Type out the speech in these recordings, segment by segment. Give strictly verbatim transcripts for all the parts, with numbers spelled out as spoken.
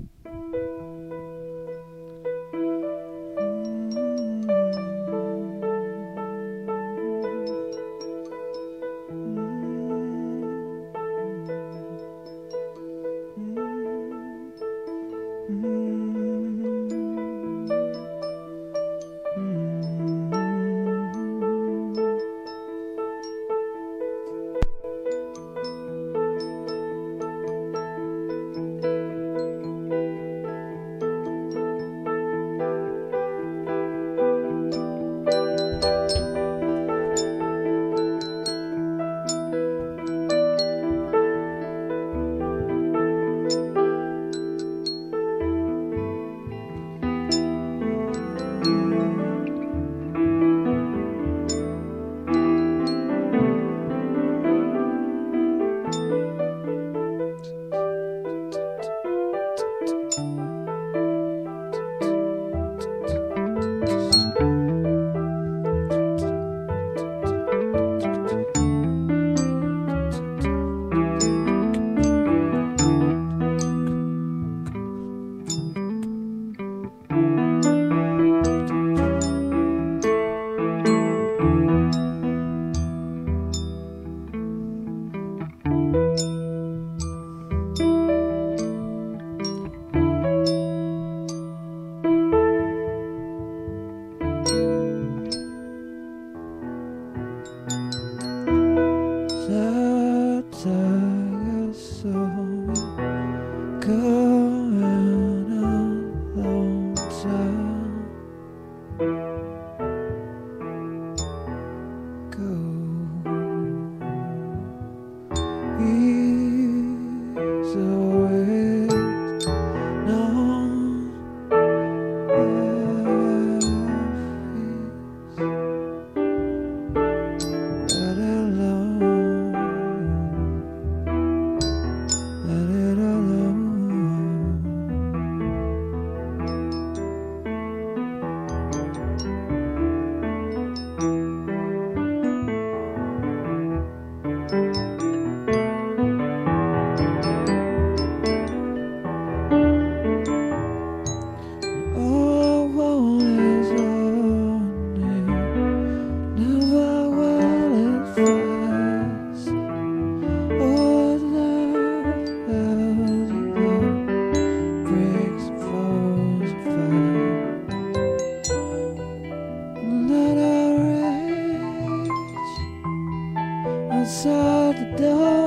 outside the door,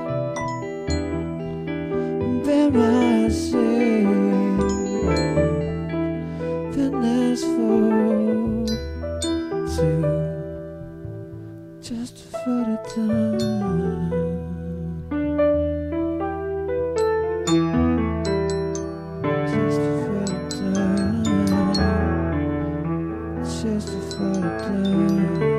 bear my shame, then ask for two, just for the time. Just for the time, just for the time.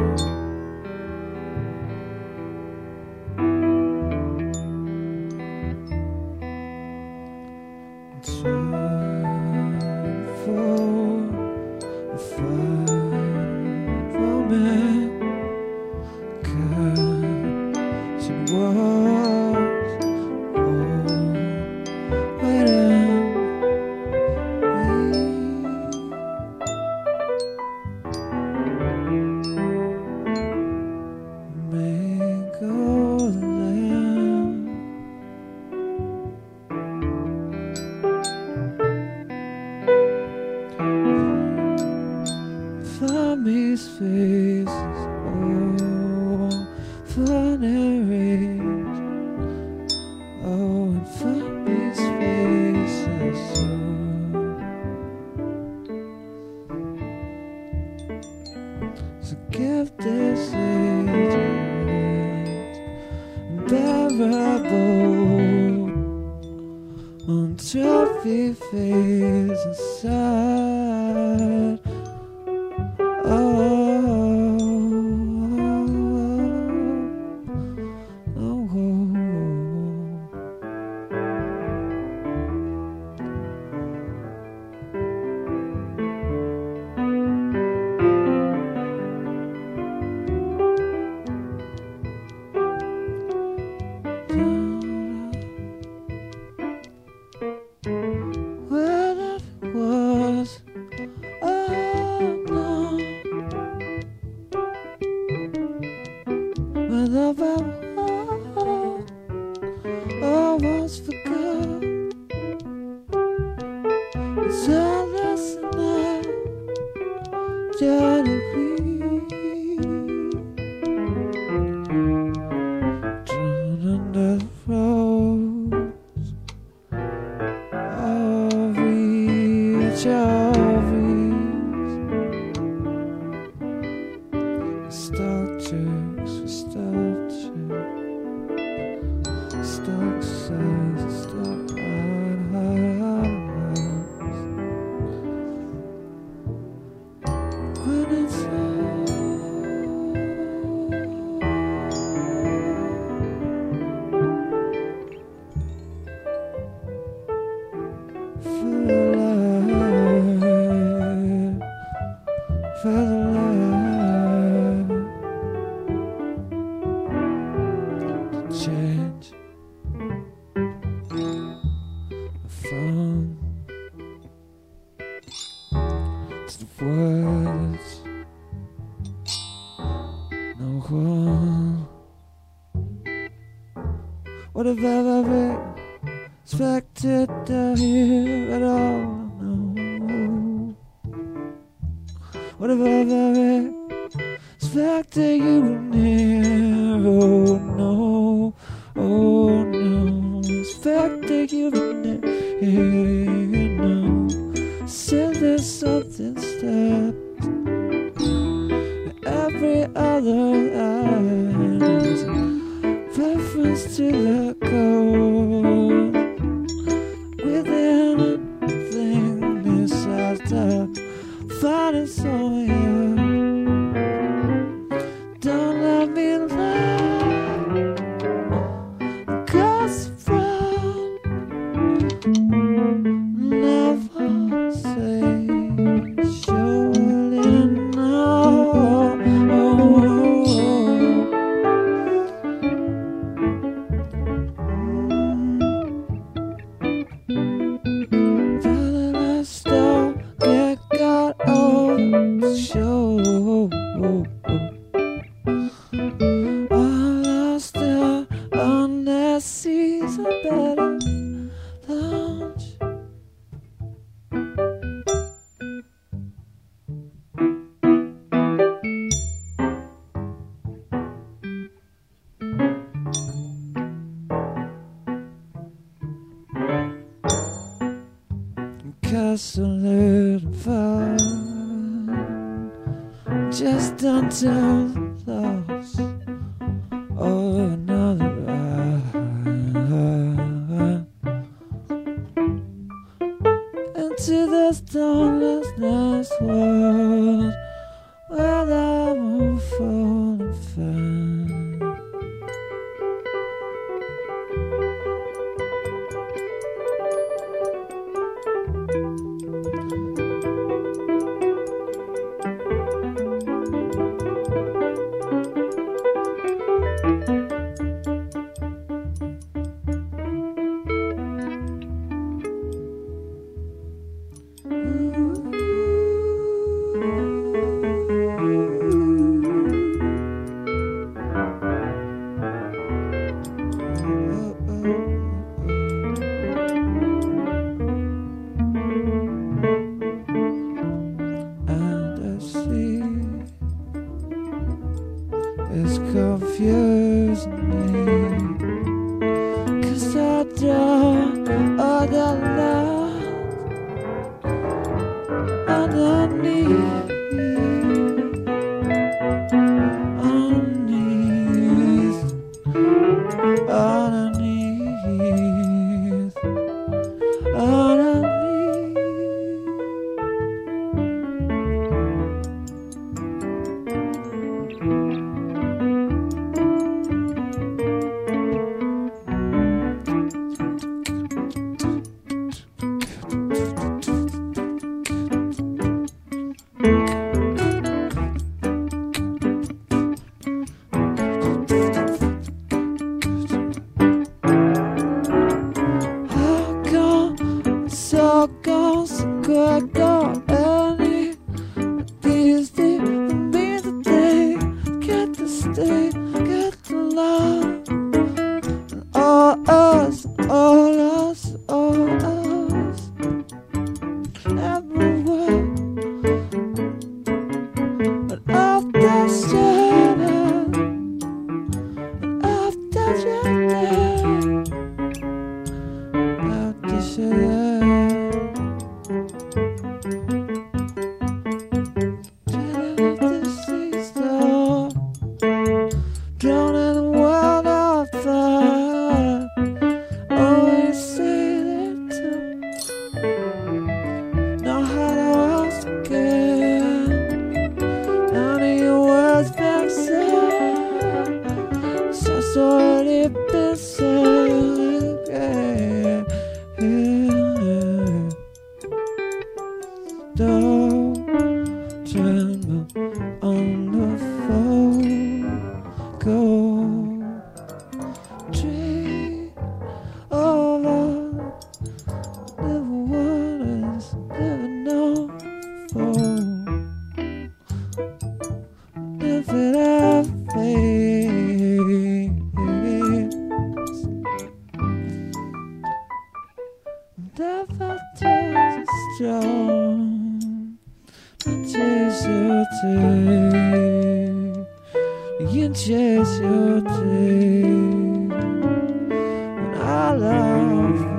Time for a fine romance, 'cause it was all waiting me. Make all the land find these faces, oh, funny rage, oh, and find these faces, oh. So give this age unbearable until we face aside. Oh, love I want, almost forgot. It's all less than I try to be. Drawn under the rose of each of these nostalgics for sculpture, stuck size, stuck eyes. When it's for the light, for the light to change from to the words no one would have ever expected to hear at all. No, would have ever expected you were near. Oh no, oh no, expected you were near. No, said there's something steps every other line is a reference to the code within a thing besides the finest on you. Don't let me lie, cause from never say surely no. Feeling I still get got on the show. I lost it on that season better lunch. Castle fun, just until the loss of another ride into this dawnless nice world where I won't fall and find. It's confusing me, 'cause I don't all that love underneath, underneath, underneath, underneath. So gone, so quick, gone, any these days for me today. Get to stay, get to love. never too strong. I chase your day, you chase your day. When I love you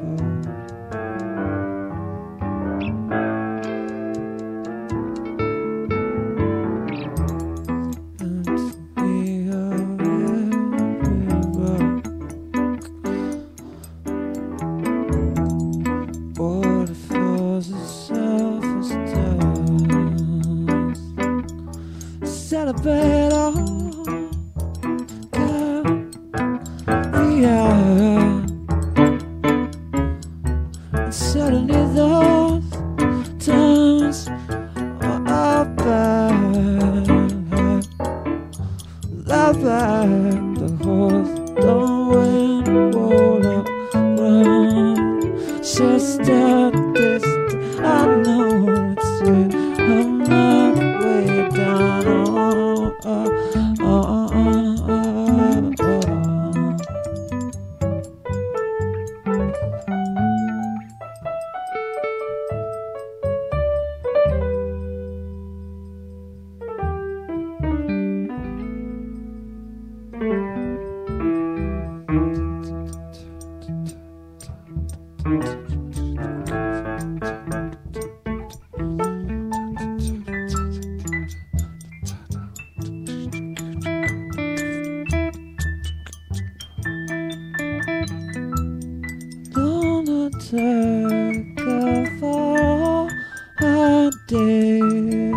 and we are everywhere. Waterfalls of self-esteem. Celebrate all, girl, we are. And suddenly those times are back. Love back, the horse don't win, roll up, run. Just stop this, I know it's it. I'm not way down. Oh, oh, oh, oh, oh, oh. Gonna take off all our days.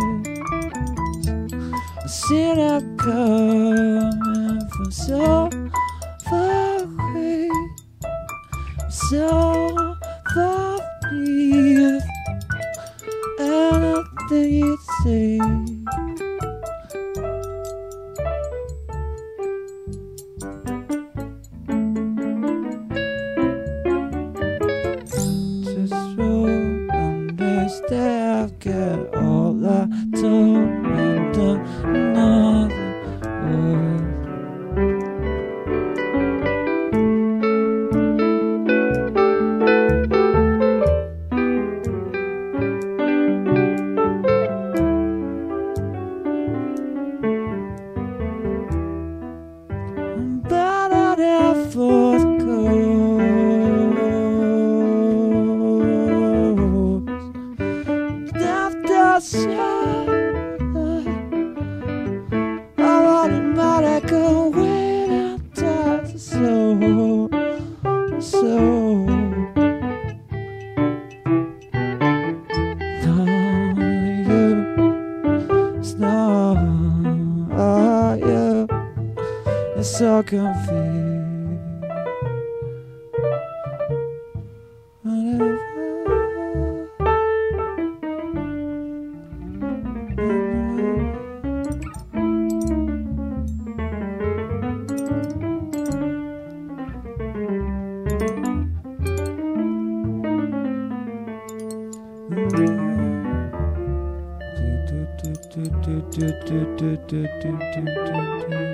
I see that coming from so far away, so far beneath anything you say. I'll get all I told and done nothing worth. I'm better than fourth I'm automatic when I touch the soul, soul. No, you, it's not you. It's so confused. Whatever. Do do do do do do do do do do do.